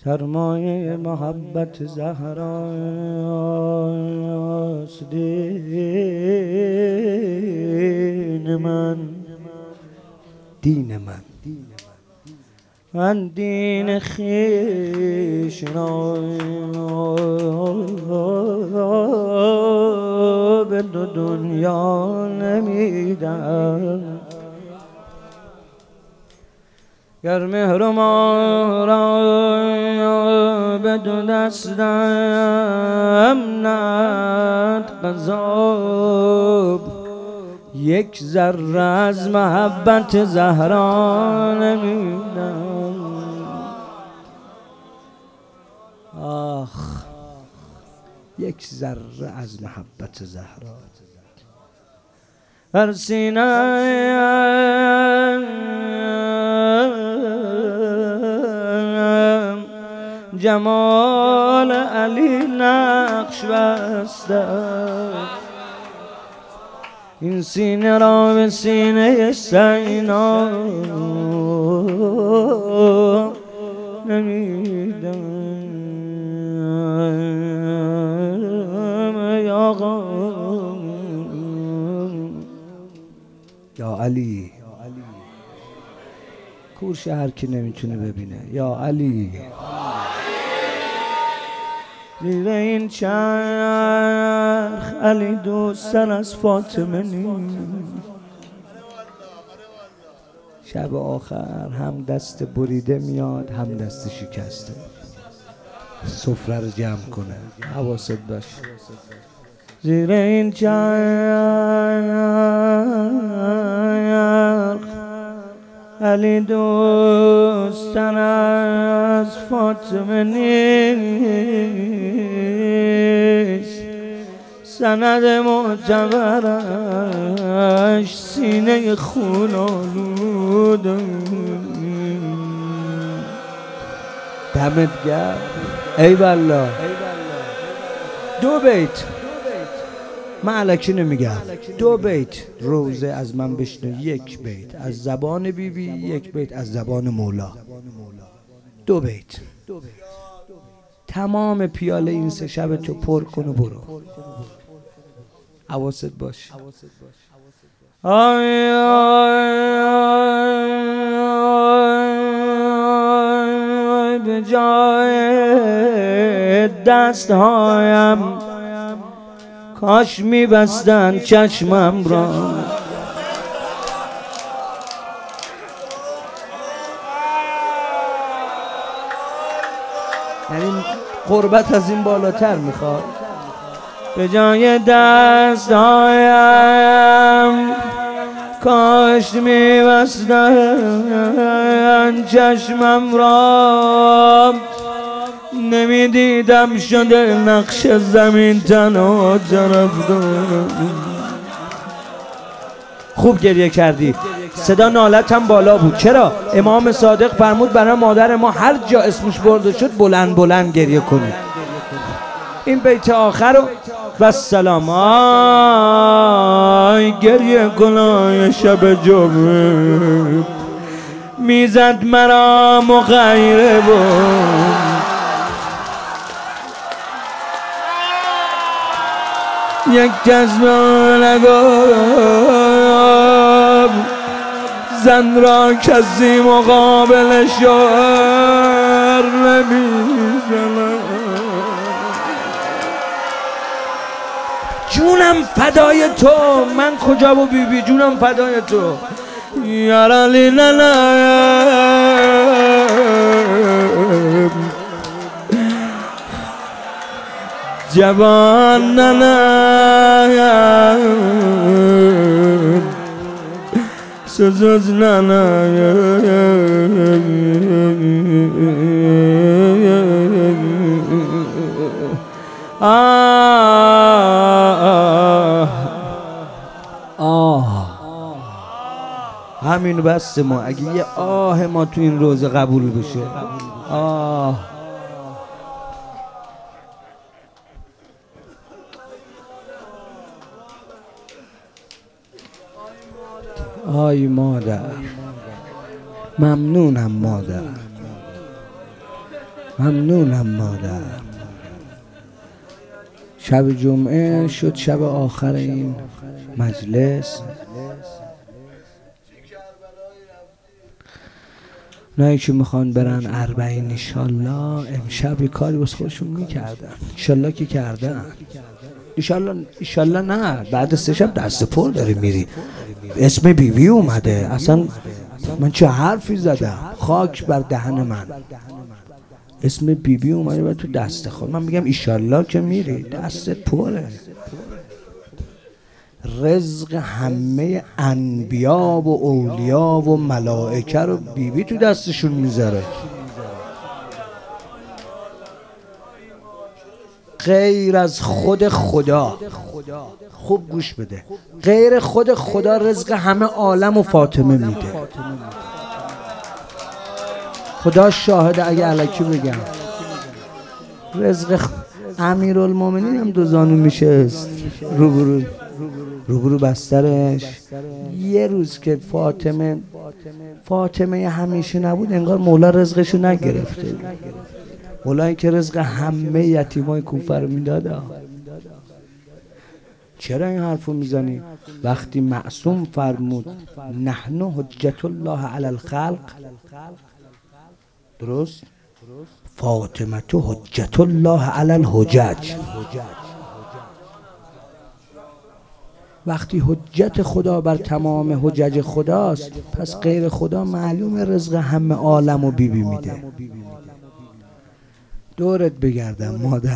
سرمایه محبت زهراست دین من، دین من دین خویش را به دو دنیا نمیدم. گر مهر ما را به دو دستم نهد قضا، یک ذره از محبت زهرا نمیدم. آخ، یک ذره از محبت زهرا بر سینه‌ام جمال علی نقش بسته، این سینه را به سینه سینا نمیدم. یا علی، کورش هر کی نمیتونه ببینه. یا علی، زیر این چرخ علی دوستن از فاطمه نیست. شب آخر هم دست بریده میاد هم دست شکسته، سفره رو جمع کنه. حواست باش. زیر این چرخ علی دوستن از فاطمه نیست، سند معتبرش سینه خون آلود. دمت گرم. ای والله. دو بیت من الکی نمیگم، دو بیت روزه از من بشنو. یک بیت از زبان بیبی، یک بیت از زبان مولا. دو بیت. تمام پیاله این سه شب تو پر کن و برو. حواست باش. آی به جای دستهایم کاش میبستن چشمم را. یعنی قربت از این بالاتر میخواد. به جای دستهایم کاش میبستن چشمم را، نمیدیدم شده نقش زمین تنها طرف دارم. خوب گریه کردی، صدا نالت هم بالا بود. چرا؟ امام صادق فرمود برای مادر ما هر جا اسمش برده شد بلند بلند گریه کنید. این بیت آخر رو بس سلام. آی گریه کنای شب جمعه میزد مرا مغیره بود، یک جذب نگاه زن را کسی مقابل شوهر نمی‌زند. جونم فدای تو، من کجا و بیبی جونم فدای تو. یارالی ننم جوان ننم سوزوز ننم همین بس ما. اگه یه آه ما تو این روزه قبول بشه. آی مادر، ممنونم مادر. ممنونم مادر. شب جمعه شد شب آخر این مجلس. اونایی که میخوان برن اربعین انشالله امشب یه کاری واسه خودشون میکردن، انشالله که کردن. انشالله نه، بعد 3 شب دست پر داری میری. اسم بیبی اومده، اصلا من چه حرفی زدم؟ خاک بر دهن من. اسم بیبی اومده و تو دست خود من میگم ایشالله که میری دست پره. رزق همه انبیا و اولیا و ملائکه رو بیبی تو دستشون میذاره. غیر از خود خدا، خوب گوش بده، غیر خود خدا رزق همه عالم و فاطمه میده. خدا شاهده اگه الکی بگم رزق امیرالمومنین هم 2 زانو میشست روبرو بسترش. یه روز که فاطمه همیشه نبود، انگار مولا رزقشو نگرفته. مولا که رزق همه یتیمای کوفه رو میداد. چرا این حرفو میزنی؟ وقتی معصوم فرمود نحن حجت الله علی الخلق، درست؟ فاطمه تو حجت الله علی الحجج. وقتی حجت خدا بر تمام حجج خداست، پس غیر خدا معلوم رزق همه عالم و بیبی میده. دورت بگردم مادر،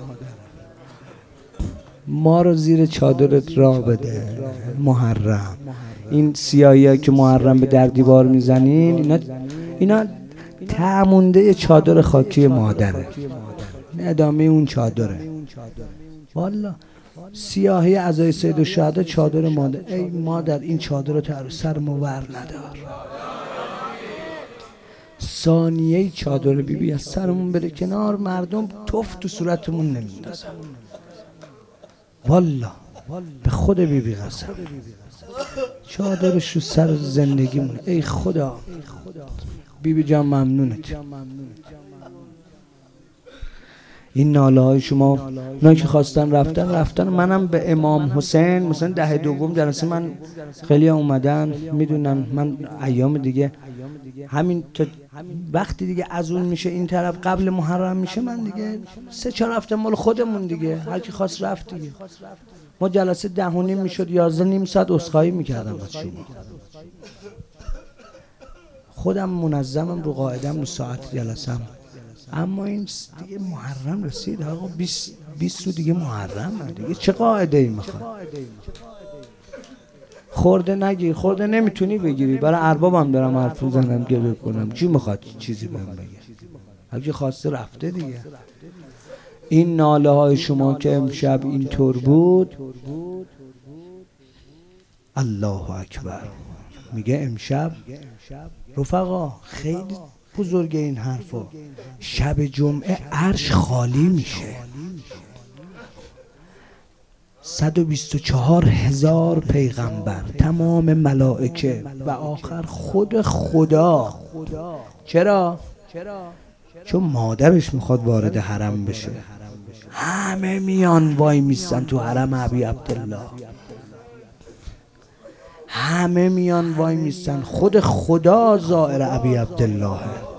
ما رو زیر چادرت راه بده محرم. این سیاهی که محرم به در دیوار میزنین اینا تعمونده چادر خاکی مادره، ادامه اون چادره. والا سیاهی عزای سید الشهدا چادر مادر. ای مادر این چادر رو تا سر مور ندار. ثانیه چادر بیبی از سرمون بره کنار، مردم توف تو صورتمون نمیندازن. والا به خود بیبی قسم، چادرش رو سر زندگیمون. ای خدا بیبی جان ممنونت. این ناله های شما، اونایی که خواستن رفتن. منم به امام حسین مثلا 10 دوم جلسه من خیلی اومدن میدونن. من ایام دیگه همین وقتی دیگه از اون میشه این طرف قبل محرم میشه، من دیگه 3-4 هفته مال خودمون دیگه، هر کی خواست رفت دیگه. ما جلسه 10:30 میشد 11 نیم ساعت عذرخواهی میکردم از شما. خودم منظمم رو قاعدم رو ساعت جلسم. اما این دیگه محرم رسید آقا، 20 رو دیگه محرم دیگه چه قاعده ای میخواد؟ خورده نگیر، خورده نمیتونی بگیری. برای اربابم دارم حرف میزنم گله کنم، چی میخواد چیزی بهم بگه؟ اگه خواسته رفته دیگه. این ناله های شما که امشب اینطور بود، الله اکبر. میگه امشب رفقا خیلی بزرگه این حرفا، شب جمعه عرش خالی میشه. 124,000 پیغمبر، تمام ملائکه و آخر خود خدا. چرا؟ چون مادرش میخواد وارد حرم بشه. همه میان وای میستن تو حرم ابی عبدالله، همه میان وای میستن. خود خدا زائر ابی عبدالله.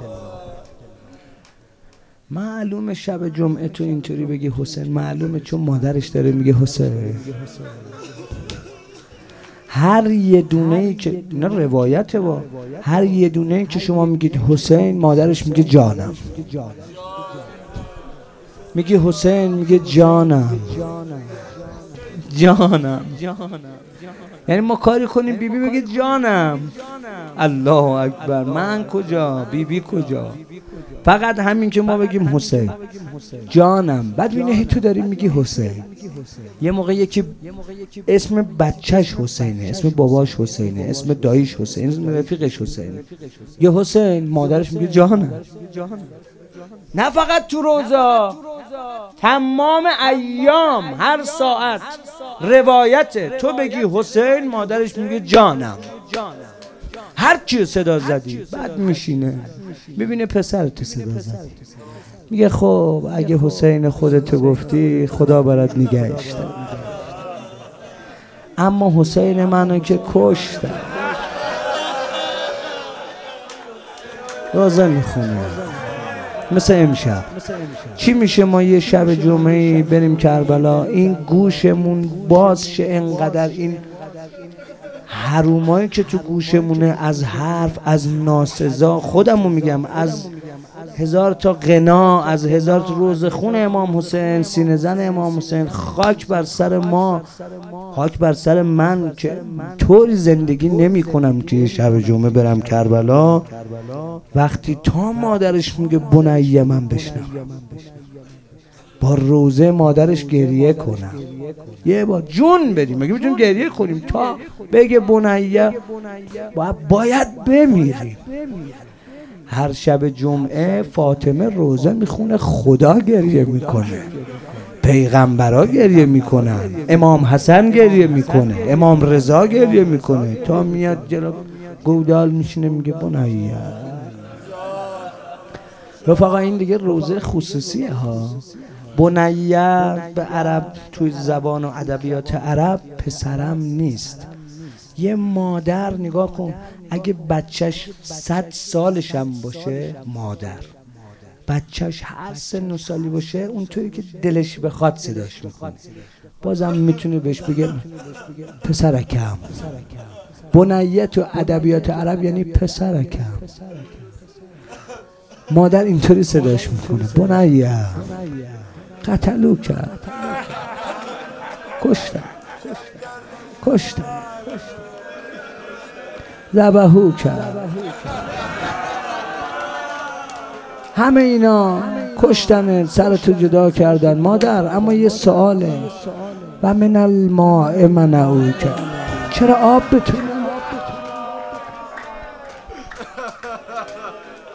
معلومه شب جمعه تو اینطوری بگی حسین، معلومه چون مادرش داره میگه حسین. هر یه دونه‌ای که اینا روایته، با هر یه دونه‌ای که شما میگید حسین، مادرش میگه جانم. میگه حسین میگه جانم. یعنی ما کاری کنیم بیبی بگه جانم. الله اکبر. من کجا؟ بیبی کجا؟ فقط همین که ما بگیم حسین جانم، بعد بینه تو داری میگی حسین. یه موقع یکی اسم بچهش حسینه، اسم باباش حسینه، اسم داییش حسینه، اسم رفیقش حسینه، یه حسین مادرش میگه جانم. نه فقط تو روزا، تمام ایام هر ساعت روایته تو بگی حسین مادرش میگه جانم. هر کی صدا زدی بعد میشینه ببینه پسرت صدا زدی. میگه خب اگه حسین خودتو گفتی خدا برات نگهش داره، اما حسین منو که کشتن. روزه میخونه مثل امشب. چی میشه ما یه شب جمعه بریم کربلا، این گوشمون باز شه انقدر، این حرومایی که تو گوشمونه از حرف، از ناسزا، خودمو میگم، از 1000 تا غنا، از 1000 تا روزخون امام حسین، سینه زن امام حسین، خاک بر سر ما، خاک بر سر من که طوری زندگی نمی کنم که یه شب جمعه برم کربلا وقتی تا مادرش میگه بنیه من بشنم، با روزه مادرش گریه کنم، یه بار جون بدیم، مگه میتونیم گریه کنیم؟ تا بگه بنیه باید بمیریم. هر شب جمعه فاطمه روزه میخونه، خدا گریه میکنه، پیغمبرا گریه میکنن، امام حسن گریه میکنه، امام رضا گریه میکنه، تا میاد جلو گودال میشینه میگه بنیه. رفقا این دیگه روزه خصوصیه ها. بنیه به عرب توی زبان و ادبیات عرب پسرم نیست. یه مادر نگاه کن، اگه بچهش 100 سالش هم باشه، مادر بچهش هر سن و سالی باشه اونطوری که دلش بخواد صداش میکنه، بازم میتونه بهش بگه پسرکم. بنیه تو ادبیات عرب یعنی پسرکم. مادر اینطوری صداش میکنه، بنیه قتلو کرد، کشتن ذبحو کرد، همه اینا کشتن، سرتو جدا کردن مادر. اما یه سواله، و من الماء منعو کرد، چرا آب بتونه؟